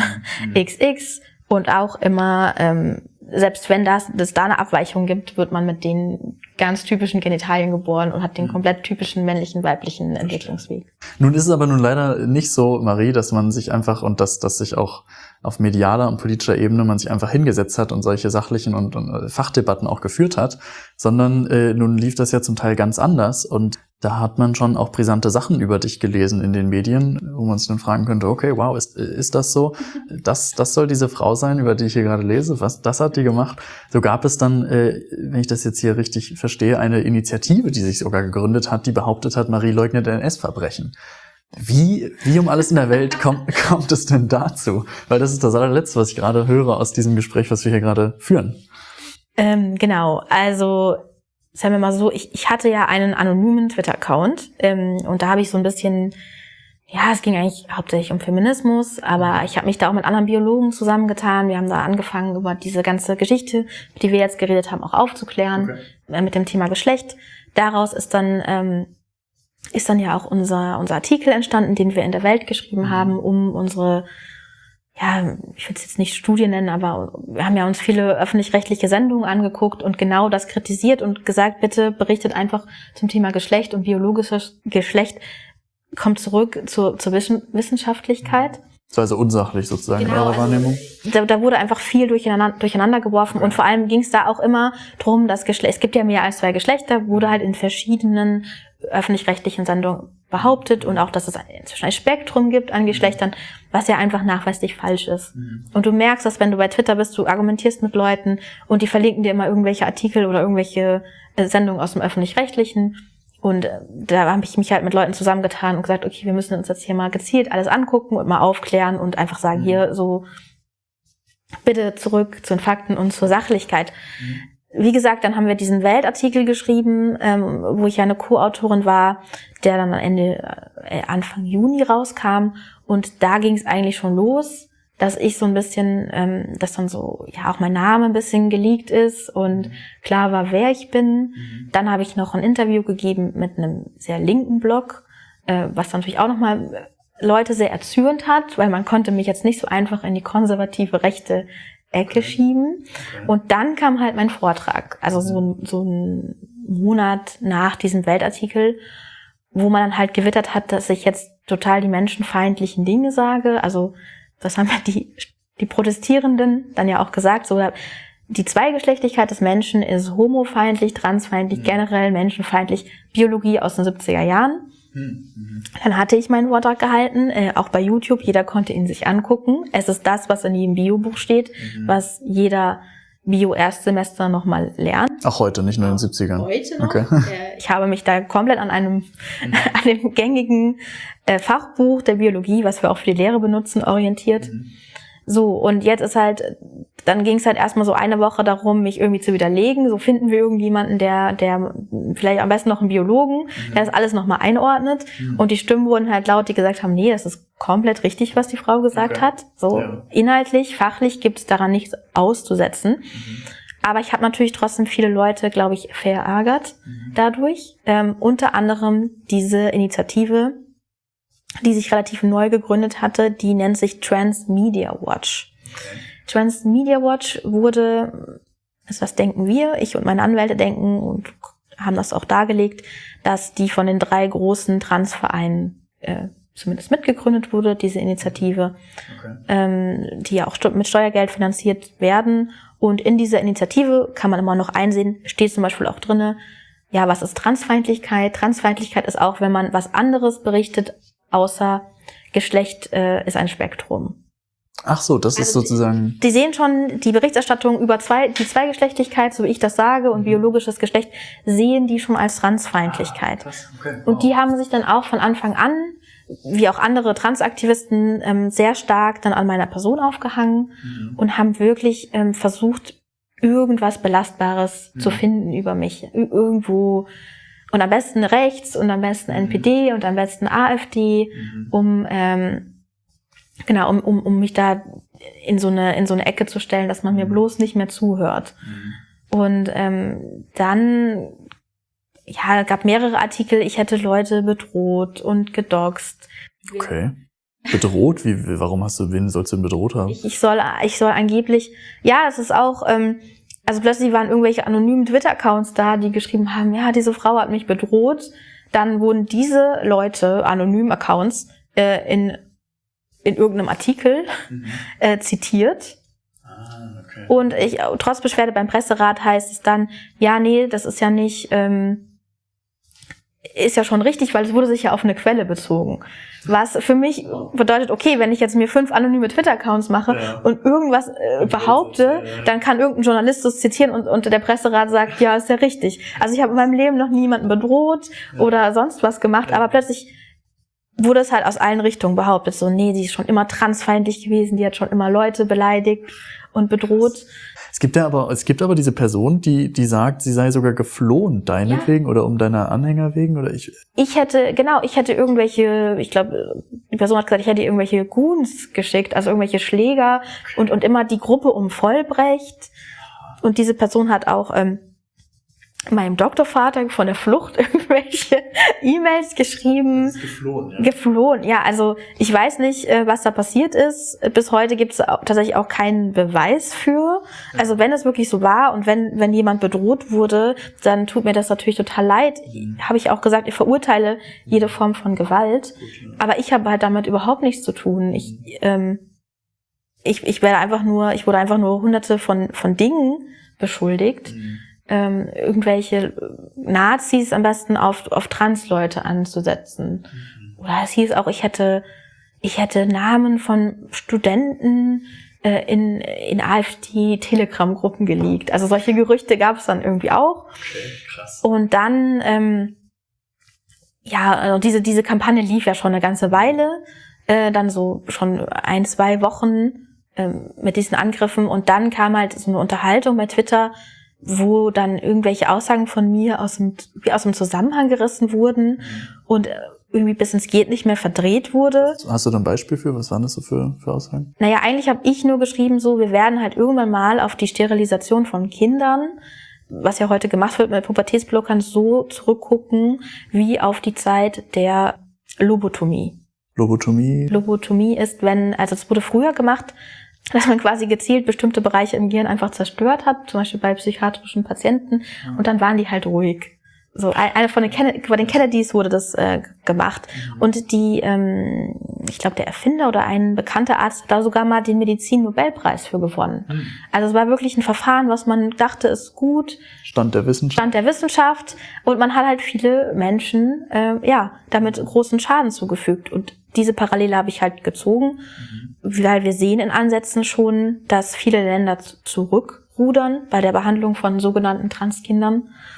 Speaker 2: XX und auch immer, selbst wenn es da eine Abweichung gibt, wird man mit den ganz typischen Genitalien geboren und hat den komplett typischen männlichen, weiblichen Entwicklungsweg.
Speaker 1: Nun ist es aber nun leider nicht so, Marie, dass man sich einfach und dass sich auch auf medialer und politischer Ebene man sich einfach hingesetzt hat und solche sachlichen und Fachdebatten auch geführt hat, sondern nun lief das ja zum Teil ganz anders und da hat man schon auch brisante Sachen über dich gelesen in den Medien, wo man sich dann fragen könnte, okay, wow, ist das so? Das soll diese Frau sein, über die ich hier gerade lese? Das hat die gemacht? So gab es dann, wenn ich das jetzt hier richtig verstehe, eine Initiative, die sich sogar gegründet hat, die behauptet hat, Marie leugnet NS-Verbrechen. Wie um alles in der Welt kommt es denn dazu? Weil das ist das allerletzte, was ich gerade höre aus diesem Gespräch, was wir hier gerade führen.
Speaker 2: Genau, also sagen wir mal so, ich hatte ja einen anonymen Twitter-Account und da habe ich so ein bisschen, ja, es ging eigentlich hauptsächlich um Feminismus, aber ich habe mich da auch mit anderen Biologen zusammengetan. Wir haben da angefangen, über diese ganze Geschichte, über die wir jetzt geredet haben, auch aufzuklären, mit dem Thema Geschlecht. Daraus ist dann ja auch unser Artikel entstanden, den wir in der Welt geschrieben haben, um unsere, ja, ich will es jetzt nicht Studie nennen, aber wir haben ja uns viele öffentlich-rechtliche Sendungen angeguckt und genau das kritisiert und gesagt, bitte berichtet einfach zum Thema Geschlecht und biologisches Geschlecht, kommt zurück zur Wissenschaftlichkeit.
Speaker 1: Das war also unsachlich sozusagen in eurer Wahrnehmung?
Speaker 2: Da wurde einfach viel durcheinander geworfen und vor allem ging es da auch immer drum, dass es gibt ja mehr als 2 Geschlechter, wurde halt in verschiedenen öffentlich-rechtlichen Sendungen behauptet und auch, dass es inzwischen ein Spektrum gibt an Geschlechtern, was ja einfach nachweislich falsch ist. Und du merkst, dass wenn du bei Twitter bist, du argumentierst mit Leuten und die verlinken dir immer irgendwelche Artikel oder irgendwelche Sendungen aus dem Öffentlich-Rechtlichen. Und da habe ich mich halt mit Leuten zusammengetan und gesagt, okay, wir müssen uns jetzt hier mal gezielt alles angucken und mal aufklären und einfach sagen, hier so, bitte zurück zu den Fakten und zur Sachlichkeit. Wie gesagt, dann haben wir diesen Weltartikel geschrieben, wo ich ja eine Co-Autorin war, der dann Anfang Juni rauskam. Und da ging es eigentlich schon los, dass ich so ein bisschen, dass dann so, ja, auch mein Name ein bisschen geleakt ist und klar war, wer ich bin. Dann habe ich noch ein Interview gegeben mit einem sehr linken Blog, was dann natürlich auch nochmal Leute sehr erzürnt hat, weil man konnte mich jetzt nicht so einfach in die konservative rechte Ecke schieben. Und dann kam halt mein Vortrag, also so ein Monat nach diesem Weltartikel, wo man dann halt gewittert hat, dass ich jetzt total die menschenfeindlichen Dinge sage. Also das haben ja die Protestierenden dann ja auch gesagt, so die Zweigeschlechtlichkeit des Menschen ist homofeindlich, transfeindlich, generell menschenfeindlich, Biologie aus den 70er Jahren. Dann hatte ich meinen Vortrag gehalten, auch bei YouTube, jeder konnte ihn sich angucken. Es ist das, was in jedem Biobuch steht, was jeder Bio-Erstsemester nochmal lernt.
Speaker 1: Auch heute, nicht nur in den 70ern?
Speaker 2: Heute noch. Okay. Ich habe mich da komplett an dem gängigen Fachbuch der Biologie, was wir auch für die Lehre benutzen, orientiert. So, und jetzt ist halt, dann ging es halt erstmal so eine Woche darum, mich irgendwie zu widerlegen. So finden wir irgendjemanden, der vielleicht am besten noch einen Biologen, der das alles nochmal einordnet. Und die Stimmen wurden halt laut, die gesagt haben, nee, das ist komplett richtig, was die Frau gesagt hat. So, inhaltlich, fachlich gibt es daran nichts auszusetzen. Aber ich habe natürlich trotzdem viele Leute, glaube ich, verärgert dadurch. Unter anderem diese Initiative, die sich relativ neu gegründet hatte, die nennt sich Trans Media Watch. Trans Media Watch wurde, also was denken wir, ich und meine Anwälte denken und haben das auch dargelegt, dass die von den 3 großen Transvereinen zumindest mitgegründet wurde, diese Initiative, die ja auch mit Steuergeld finanziert werden. Und in dieser Initiative kann man immer noch einsehen, steht zum Beispiel auch drinne, ja, was ist Transfeindlichkeit? Transfeindlichkeit ist auch, wenn man was anderes berichtet, außer Geschlecht ist ein Spektrum.
Speaker 1: Ach so, das ist sozusagen...
Speaker 2: Die sehen schon die Berichterstattung über die Zweigeschlechtlichkeit, so wie ich das sage, und biologisches Geschlecht, sehen die schon als Transfeindlichkeit. Und die haben sich dann auch von Anfang an, wie auch andere Transaktivisten, sehr stark dann an meiner Person aufgehangen und haben wirklich versucht, irgendwas Belastbares zu finden über mich. Irgendwo... Und am besten rechts und am besten NPD und am besten AfD, um mich da in so eine Ecke zu stellen, dass man mir bloß nicht mehr zuhört. Und dann gab mehrere Artikel, ich hätte Leute bedroht und gedoxt.
Speaker 1: Okay. Bedroht? Warum wen sollst du denn bedroht haben?
Speaker 2: Ich soll angeblich, ja, es ist auch, also plötzlich waren irgendwelche anonymen Twitter-Accounts da, die geschrieben haben, ja, diese Frau hat mich bedroht. Dann wurden diese Leute, anonymen Accounts, in irgendeinem Artikel zitiert. Okay. Und trotz Beschwerde beim Presserat heißt es dann, ja, nee, das ist ja nicht, ist ja schon richtig, weil es wurde sich ja auf eine Quelle bezogen. Was für mich bedeutet, okay, wenn ich jetzt mir 5 anonyme Twitter-Accounts mache und irgendwas behaupte, dann kann irgendein Journalist das zitieren und der Presserat sagt, ja, ist ja richtig. Also ich habe in meinem Leben noch niemanden bedroht oder sonst was gemacht, aber plötzlich wurde es halt aus allen Richtungen behauptet, so, nee, die ist schon immer transfeindlich gewesen, die hat schon immer Leute beleidigt und bedroht.
Speaker 1: Es gibt aber diese Person, die sagt, sie sei sogar geflohen, deinetwegen oder um deiner Anhänger wegen, oder ich hätte
Speaker 2: irgendwelche, ich glaube, die Person hat gesagt, ich hätte irgendwelche Goons geschickt, also irgendwelche Schläger und immer die Gruppe um Vollbrecht. Und diese Person hat auch meinem Doktorvater von der Flucht irgendwelche E-Mails geschrieben.
Speaker 1: Das ist geflohen, ja.
Speaker 2: Geflohen, ja. Also ich weiß nicht, was da passiert ist. Bis heute gibt es tatsächlich auch keinen Beweis für. Also wenn es wirklich so war und wenn jemand bedroht wurde, dann tut mir das natürlich total leid. Habe ich auch gesagt, ich verurteile jede Form von Gewalt. Aber ich habe halt damit überhaupt nichts zu tun. Ich wurde einfach nur hunderte von Dingen beschuldigt. Irgendwelche Nazis am besten auf Transleute anzusetzen. Oder es hieß auch, ich hätte Namen von Studenten in AfD-Telegram-Gruppen geleakt. Also solche Gerüchte gab es dann irgendwie auch.
Speaker 1: Okay, krass.
Speaker 2: Und dann, also diese Kampagne lief ja schon eine ganze Weile, dann so schon 1-2 Wochen mit diesen Angriffen. Und dann kam halt so eine Unterhaltung bei Twitter, wo dann irgendwelche Aussagen von mir aus dem Zusammenhang gerissen wurden und irgendwie bis ins Geht nicht mehr verdreht wurde.
Speaker 1: Hast du da ein Beispiel für? Was waren das so für Aussagen?
Speaker 2: Naja, eigentlich habe ich nur geschrieben, so, wir werden halt irgendwann mal auf die Sterilisation von Kindern, was ja heute gemacht wird mit Pubertätsblockern, so zurückgucken wie auf die Zeit der Lobotomie. Lobotomie ist, es wurde früher gemacht, dass man quasi gezielt bestimmte Bereiche im Gehirn einfach zerstört hat, zum Beispiel bei psychiatrischen Patienten, und dann waren die halt ruhig. So, bei den Kennedys wurde das gemacht. Und ich glaube, der Erfinder oder ein bekannter Arzt hat da sogar mal den Medizin-Nobelpreis für gewonnen. Also es war wirklich ein Verfahren, was man dachte, ist gut. Stand der Wissenschaft. Und man hat halt viele Menschen, damit großen Schaden zugefügt. Und diese Parallele habe ich halt gezogen, weil wir sehen in Ansätzen schon, dass viele Länder zurückrudern bei der Behandlung von sogenannten Transkindern.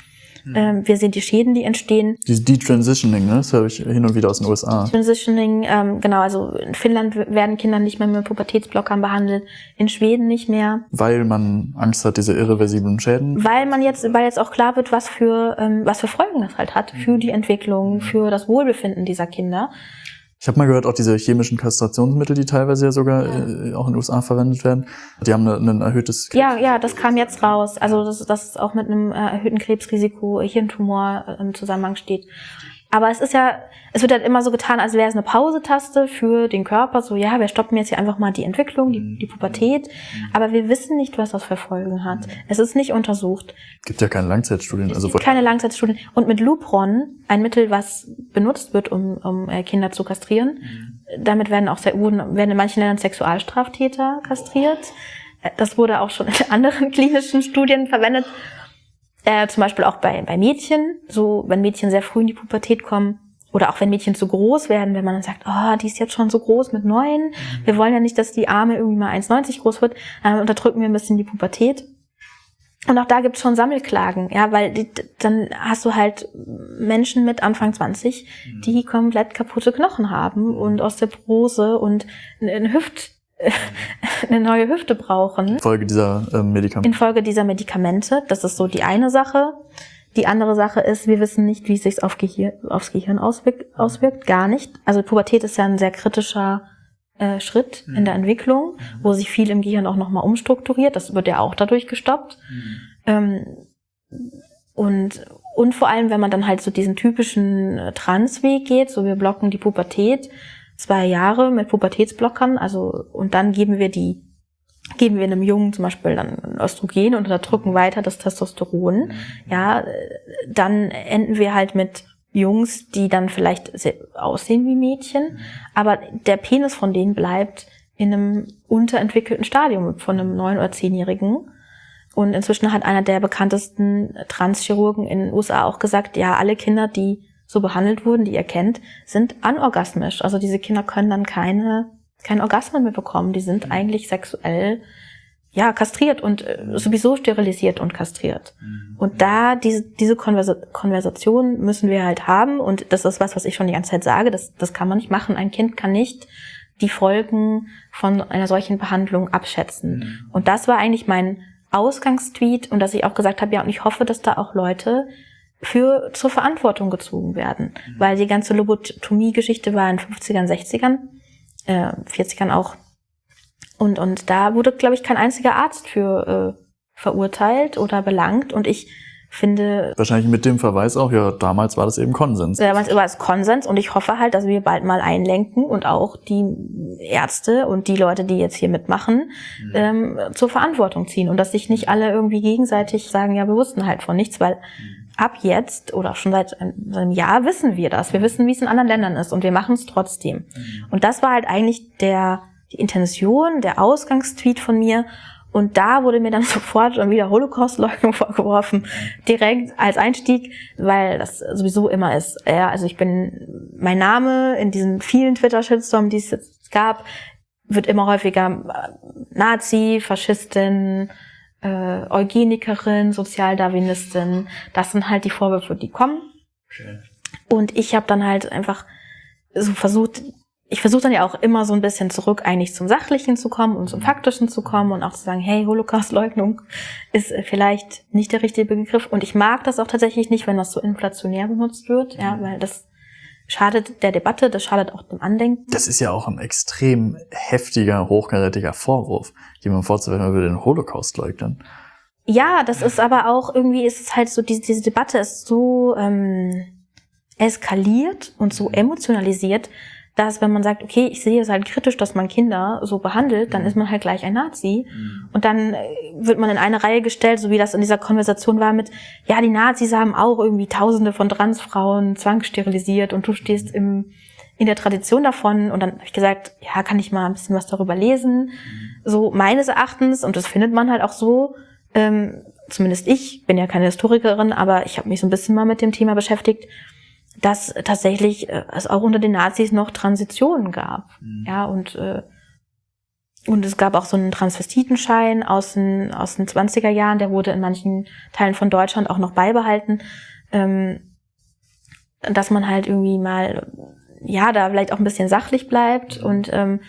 Speaker 2: Wir sehen die Schäden, die entstehen.
Speaker 1: Dieses Detransitioning, ne? Das höre ich hin und wieder aus den USA.
Speaker 2: Transitioning, genau, also in Finnland werden Kinder nicht mehr mit Pubertätsblockern behandelt, in Schweden nicht mehr.
Speaker 1: Weil man Angst hat, diese irreversiblen Schäden? Weil
Speaker 2: jetzt auch klar wird, was für Folgen das halt hat für die Entwicklung, für das Wohlbefinden dieser Kinder.
Speaker 1: Ich habe mal gehört, auch diese chemischen Kastrationsmittel, die teilweise ja sogar auch in den USA verwendet werden, die haben ein erhöhtes
Speaker 2: Krebsrisiko. Ja, das kam jetzt raus. Also das auch mit einem erhöhten Krebsrisiko, Hirntumor im Zusammenhang steht. Aber es wird halt immer so getan, als wäre es eine Pausetaste für den Körper. So, ja, wir stoppen jetzt hier einfach mal die Entwicklung, die Pubertät. Aber wir wissen nicht, was das für Folgen hat. Es ist nicht untersucht.
Speaker 1: Gibt ja keine Langzeitstudien.
Speaker 2: Es gibt keine Langzeitstudien. Und mit Lupron, ein Mittel, was benutzt wird, um Kinder zu kastrieren, damit werden in manchen Ländern Sexualstraftäter kastriert. Das wurde auch schon in anderen klinischen Studien verwendet. Zum Beispiel auch bei Mädchen, so wenn Mädchen sehr früh in die Pubertät kommen oder auch wenn Mädchen zu groß werden, wenn man dann sagt, oh, die ist jetzt schon so groß mit 9, wir wollen ja nicht, dass die Arme irgendwie mal 1,90 groß wird, unterdrücken wir ein bisschen die Pubertät. Und auch da gibt's schon Sammelklagen, ja, weil dann hast du halt Menschen mit Anfang 20, die komplett kaputte Knochen haben und Osteoporose und eine neue Hüfte brauchen.
Speaker 1: Infolge dieser Medikamente.
Speaker 2: Das ist so die eine Sache. Die andere Sache ist, wir wissen nicht, wie es sich aufs Gehirn auswirkt. Gar nicht. Also Pubertät ist ja ein sehr kritischer Schritt in der Entwicklung, wo sich viel im Gehirn auch nochmal umstrukturiert. Das wird ja auch dadurch gestoppt. Und vor allem, wenn man dann halt so diesen typischen Transweg geht, so wir blocken die Pubertät 2 Jahre mit Pubertätsblockern, und dann geben wir einem Jungen zum Beispiel dann Östrogen und unterdrücken weiter das Testosteron. Ja, dann enden wir halt mit Jungs, die dann vielleicht aussehen wie Mädchen, aber der Penis von denen bleibt in einem unterentwickelten Stadium von einem 9- oder 10-Jährigen. Und inzwischen hat einer der bekanntesten Transchirurgen in den USA auch gesagt, ja, alle Kinder, die so behandelt wurden, die ihr kennt, sind anorgasmisch. Also diese Kinder können dann keine Orgasmen mehr bekommen. Die sind eigentlich sexuell, ja, kastriert und sowieso sterilisiert und kastriert. Und da diese Konversation müssen wir halt haben. Und das ist was ich schon die ganze Zeit sage. Das kann man nicht machen. Ein Kind kann nicht die Folgen von einer solchen Behandlung abschätzen. Und das war eigentlich mein Ausgangstweet. Und dass ich auch gesagt habe, ja, und ich hoffe, dass da auch Leute zur Verantwortung gezogen werden. Weil die ganze Lobotomie-Geschichte war in den 50ern, 60ern, 40ern auch. Und da wurde, glaube ich, kein einziger Arzt für verurteilt oder belangt. Und ich finde...
Speaker 1: Wahrscheinlich mit dem Verweis auch, ja, damals war das eben Konsens.
Speaker 2: Damals war es Konsens und ich hoffe halt, dass wir bald mal einlenken und auch die Ärzte und die Leute, die jetzt hier mitmachen, zur Verantwortung ziehen. Und dass sich nicht alle irgendwie gegenseitig sagen, ja, wir wussten halt von nichts, weil ab jetzt oder schon seit einem Jahr wissen wir das. Wir wissen, wie es in anderen Ländern ist und wir machen es trotzdem. Und das war halt eigentlich die Intention, der Ausgangstweet von mir. Und da wurde mir dann sofort schon wieder Holocaust-Leugnung vorgeworfen, direkt als Einstieg, weil das sowieso immer ist. Ja, also mein Name in diesen vielen Twitter-Shitstorms, die es jetzt gab, wird immer häufiger Nazi, Faschistin, Eugenikerin, Sozialdarwinistin. Das sind halt die Vorwürfe, die kommen. Okay. Und ich habe dann halt einfach so ich versuche dann ja auch immer so ein bisschen zurück eigentlich zum Sachlichen zu kommen und zum Faktischen zu kommen und auch zu sagen, hey, Holocaust-Leugnung ist vielleicht nicht der richtige Begriff. Und ich mag das auch tatsächlich nicht, wenn das so inflationär benutzt wird, ja, weil das schadet der Debatte, das schadet auch dem Andenken.
Speaker 1: Das ist ja auch ein extrem heftiger, hochkarätiger Vorwurf, jemandem vorzuwerfen, man würde den Holocaust leugnen.
Speaker 2: Ja, das ist aber auch irgendwie, ist es halt so, diese Debatte ist so eskaliert und so emotionalisiert, dass wenn man sagt, okay, ich sehe es halt kritisch, dass man Kinder so behandelt, dann ist man halt gleich ein Nazi. Und dann wird man in eine Reihe gestellt, so wie das in dieser Konversation war mit, ja, die Nazis haben auch irgendwie Tausende von Transfrauen zwangssterilisiert und du stehst in der Tradition davon. Und dann habe ich gesagt, ja, kann ich mal ein bisschen was darüber lesen? So meines Erachtens, und das findet man halt auch so, zumindest ich bin ja keine Historikerin, aber ich habe mich so ein bisschen mal mit dem Thema beschäftigt, dass tatsächlich es auch unter den Nazis noch Transitionen gab. Ja, und es gab auch so einen Transvestitenschein aus den 20er Jahren, der wurde in manchen Teilen von Deutschland auch noch beibehalten. dass man halt irgendwie mal, ja, da vielleicht auch ein bisschen sachlich bleibt und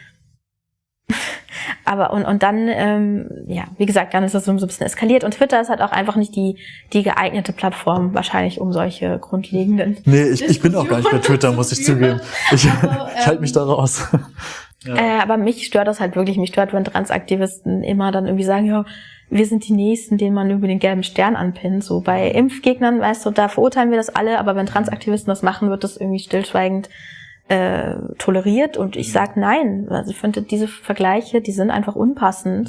Speaker 2: aber und dann, ja, wie gesagt, dann ist das so ein bisschen eskaliert und Twitter ist halt auch einfach nicht die geeignete Plattform wahrscheinlich, um solche grundlegenden...
Speaker 1: Nee, ich bin auch gar nicht bei Twitter, muss ich zugeben. Ich halte mich da raus. Ja.
Speaker 2: Aber mich stört das halt wirklich. Mich stört, wenn Transaktivisten immer dann irgendwie sagen, ja, wir sind die Nächsten, denen man über den gelben Stern anpinnt. So bei Impfgegnern, weißt du, da verurteilen wir das alle, aber wenn Transaktivisten das machen, wird das irgendwie stillschweigend toleriert. Und ich sag nein. Also ich finde, diese Vergleiche, die sind einfach unpassend.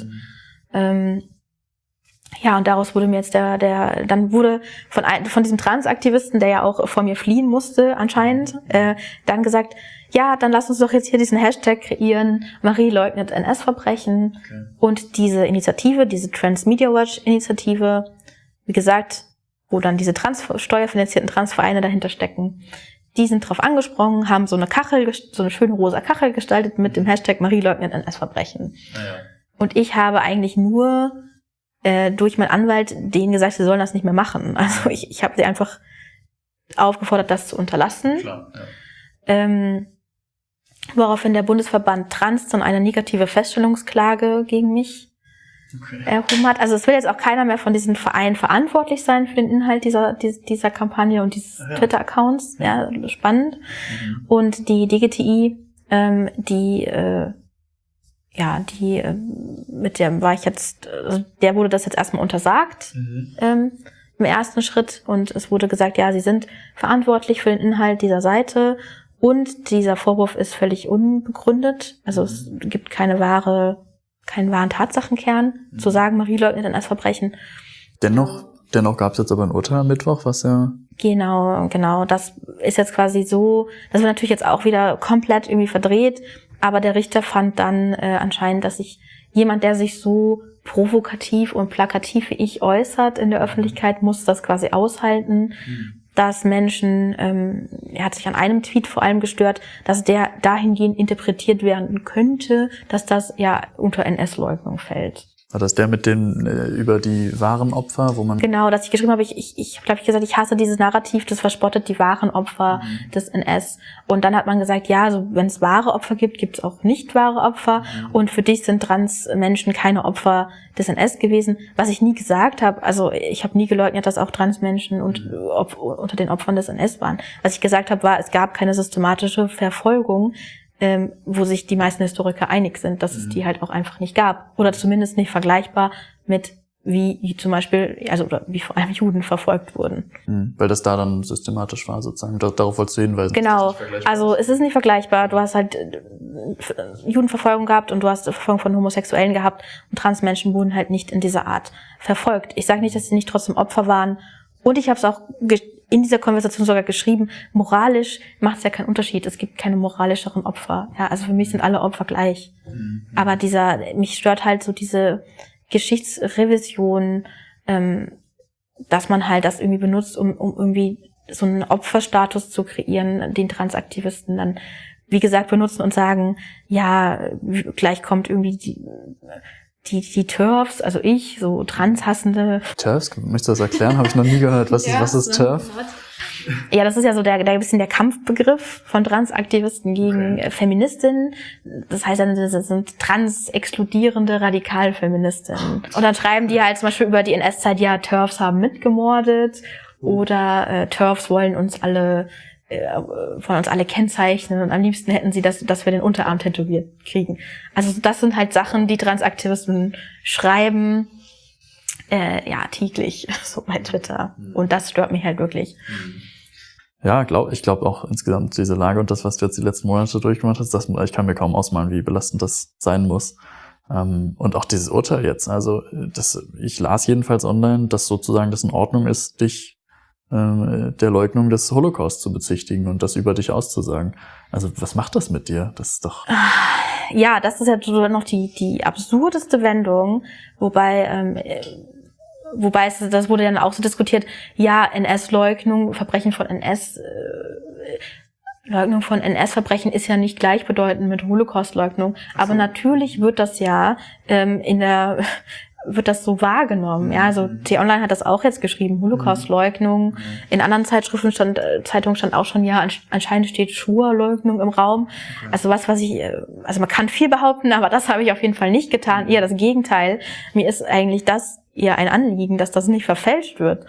Speaker 2: Ja, und daraus wurde mir jetzt dann wurde von diesem Transaktivisten, der ja auch vor mir fliehen musste anscheinend, dann gesagt, ja, dann lass uns doch jetzt hier diesen Hashtag kreieren, Marie leugnet NS-Verbrechen. Okay. Und diese Initiative, diese Trans Media Watch Initiative, wie gesagt, wo dann diese steuerfinanzierten Transvereine dahinter stecken, die sind drauf angesprungen, haben so eine Kachel, so eine schöne rosa Kachel gestaltet mit dem Hashtag Marie leugnet NS-Verbrechen. Ja. Und ich habe eigentlich nur durch meinen Anwalt denen gesagt, sie sollen das nicht mehr machen. Also ich habe sie einfach aufgefordert, das zu unterlassen. Klar, ja. Woraufhin der Bundesverband Trans dann eine negative Feststellungsklage gegen mich erhoben hat. Also es will jetzt auch keiner mehr von diesen Vereinen verantwortlich sein für den Inhalt dieser Kampagne und dieses Twitter-Accounts. Ja, spannend. Und die DGTI, mit der war ich jetzt, also der wurde das jetzt erstmal untersagt im ersten Schritt und es wurde gesagt, ja, sie sind verantwortlich für den Inhalt dieser Seite und dieser Vorwurf ist völlig unbegründet. Also es gibt keinen wahren Tatsachenkern, zu sagen, Marie leugnet NS-Verbrechen.
Speaker 1: Dennoch gab es jetzt aber ein Urteil am Mittwoch, was ja...
Speaker 2: Genau. Das ist jetzt quasi so, das wird natürlich jetzt auch wieder komplett irgendwie verdreht, aber der Richter fand dann anscheinend, dass jemand, der sich so provokativ und plakativ wie ich äußert in der Öffentlichkeit, muss das quasi aushalten, dass Menschen, er hat sich an einem Tweet vor allem gestört, dass der dahingehend interpretiert werden könnte, dass das ja unter NS-Leugnung fällt.
Speaker 1: War das der mit den über die wahren Opfer, wo man...
Speaker 2: Genau, dass ich geschrieben habe, ich glaube, ich gesagt, ich hasse dieses Narrativ, das verspottet die wahren Opfer des NS. Und dann hat man gesagt, ja, also wenn es wahre Opfer gibt, gibt es auch nicht wahre Opfer. Und für dich sind Transmenschen keine Opfer des NS gewesen. Was ich nie gesagt habe, also ich habe nie geleugnet, dass auch Transmenschen unter den Opfern des NS waren. Was ich gesagt habe, war, es gab keine systematische Verfolgung, wo sich die meisten Historiker einig sind, dass es die halt auch einfach nicht gab. Oder zumindest nicht vergleichbar mit wie zum Beispiel, also oder wie vor allem Juden verfolgt wurden.
Speaker 1: Weil das da dann systematisch war sozusagen. Darauf wolltest du hinweisen.
Speaker 2: Genau, also es ist nicht vergleichbar. Du hast halt Judenverfolgung gehabt und du hast Verfolgung von Homosexuellen gehabt und Transmenschen wurden halt nicht in dieser Art verfolgt. Ich sage nicht, dass sie nicht trotzdem Opfer waren. Und ich habe es auch in dieser Konversation sogar geschrieben, moralisch macht es ja keinen Unterschied. Es gibt keine moralischeren Opfer. Ja, also für mich sind alle Opfer gleich. Aber mich stört halt so diese Geschichtsrevision, dass man halt das irgendwie benutzt, um irgendwie so einen Opferstatus zu kreieren, den Transaktivisten dann, wie gesagt, benutzen und sagen, ja, gleich kommt irgendwie die TERFs, also ich, so transhassende...
Speaker 1: TERFs? Möchtest du das erklären? Habe ich noch nie gehört. Was ist TERF?
Speaker 2: Ja, das ist ja so der bisschen der Kampfbegriff von Transaktivisten gegen Feministinnen. Das heißt, das sind trans-exkludierende Radikalfeministinnen. Und dann schreiben die halt zum Beispiel über die NS-Zeit, ja, TERFs haben mitgemordet oder TERFs wollen von uns alle kennzeichnen und am liebsten hätten sie, dass wir den Unterarm tätowiert kriegen. Also das sind halt Sachen, die Transaktivisten schreiben, täglich, so bei Twitter. Und das stört mich halt wirklich.
Speaker 1: Ja, ich glaube auch insgesamt diese Lage und das, was du jetzt die letzten Monate durchgemacht hast, ich kann mir kaum ausmalen, wie belastend das sein muss. Und auch dieses Urteil jetzt, also ich las jedenfalls online, dass sozusagen das in Ordnung ist, dich der Leugnung des Holocaust zu bezichtigen und das über dich auszusagen. Also was macht das mit dir? Das ist doch...
Speaker 2: Ja, das ist ja noch die absurdeste Wendung, wobei das wurde dann auch so diskutiert, ja, NS-Leugnung, Verbrechen von NS, Leugnung von NS-Verbrechen ist ja nicht gleichbedeutend mit Holocaust-Leugnung, aber natürlich wird das ja in der wird das so wahrgenommen. Ja, also T-Online hat das auch jetzt geschrieben, Holocaust-Leugnung. In anderen Zeitungen stand auch schon, ja, anscheinend steht Shoah-Leugnung im Raum. Also also man kann viel behaupten, aber das habe ich auf jeden Fall nicht getan. Eher das Gegenteil. Mir ist eigentlich das eher ein Anliegen, dass das nicht verfälscht wird.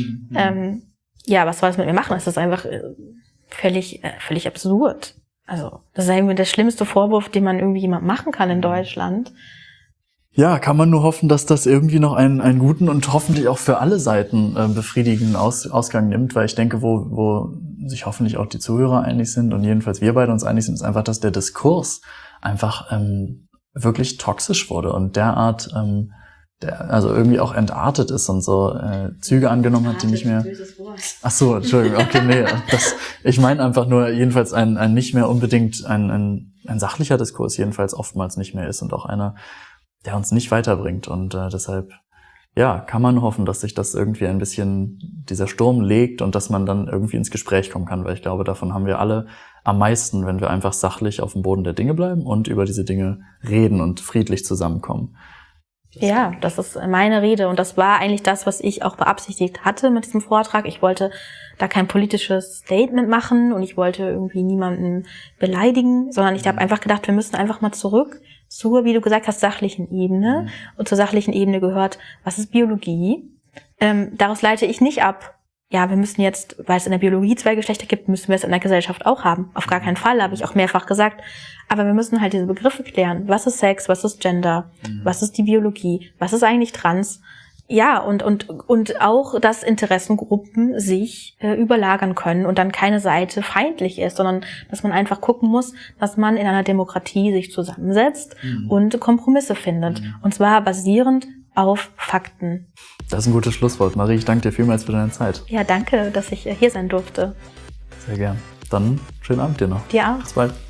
Speaker 2: Ja, was soll das mit mir machen? Es ist einfach völlig absurd. Also, das ist irgendwie der schlimmste Vorwurf, den man irgendwie jemand machen kann in Deutschland.
Speaker 1: Ja, kann man nur hoffen, dass das irgendwie noch einen guten und hoffentlich auch für alle Seiten befriedigenden Ausgang nimmt, weil ich denke, wo sich hoffentlich auch die Zuhörer einig sind und jedenfalls wir beide uns einig sind, ist einfach, dass der Diskurs einfach wirklich toxisch wurde und derart also irgendwie auch entartet ist und so Züge angenommen hat, die nicht mehr... Ach so, Entschuldigung, okay, nee. Ich meine einfach nur, jedenfalls ein nicht mehr unbedingt ein sachlicher Diskurs jedenfalls oftmals nicht mehr ist und auch einer, der uns nicht weiterbringt. Und deshalb, ja, kann man hoffen, dass sich das irgendwie ein bisschen, dieser Sturm legt und dass man dann irgendwie ins Gespräch kommen kann, weil ich glaube, davon haben wir alle am meisten, wenn wir einfach sachlich auf dem Boden der Dinge bleiben und über diese Dinge reden und friedlich zusammenkommen.
Speaker 2: Ja, das ist meine Rede und das war eigentlich das, was ich auch beabsichtigt hatte mit diesem Vortrag. Ich wollte da kein politisches Statement machen und ich wollte irgendwie niemanden beleidigen, sondern ich habe einfach gedacht, wir müssen einfach mal zurück zur, wie du gesagt hast, sachlichen Ebene. Und zur sachlichen Ebene gehört, was ist Biologie? Daraus leite ich nicht ab, ja, wir müssen jetzt, weil es in der Biologie 2 Geschlechter gibt, müssen wir es in der Gesellschaft auch haben. Auf gar keinen Fall, habe ich auch mehrfach gesagt. Aber wir müssen halt diese Begriffe klären. Was ist Sex? Was ist Gender? Was ist die Biologie? Was ist eigentlich Trans? Ja, und auch, dass Interessengruppen sich überlagern können und dann keine Seite feindlich ist, sondern dass man einfach gucken muss, dass man in einer Demokratie sich zusammensetzt und Kompromisse findet. Und zwar basierend auf Fakten.
Speaker 1: Das ist ein gutes Schlusswort. Marie, ich danke dir vielmals für deine Zeit.
Speaker 2: Ja, danke, dass ich hier sein durfte.
Speaker 1: Sehr gern. Dann schönen Abend dir noch.
Speaker 2: Dir auch.
Speaker 1: Bis bald.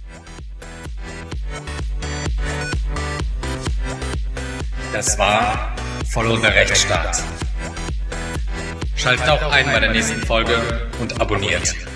Speaker 3: Das war Follow the Rechtsstaat. Schaltet auch ein bei der nächsten Folge und abonniert.